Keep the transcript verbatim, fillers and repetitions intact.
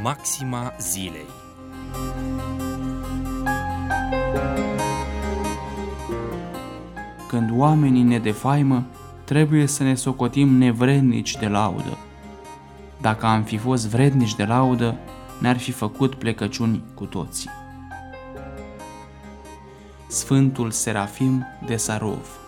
Maxima zilei. Când oamenii ne defaimă, trebuie să ne socotim nevrednici de laudă. Dacă am fi fost vrednici de laudă, ne-ar fi făcut plecăciuni cu toții. Sfântul Serafim de Sarov.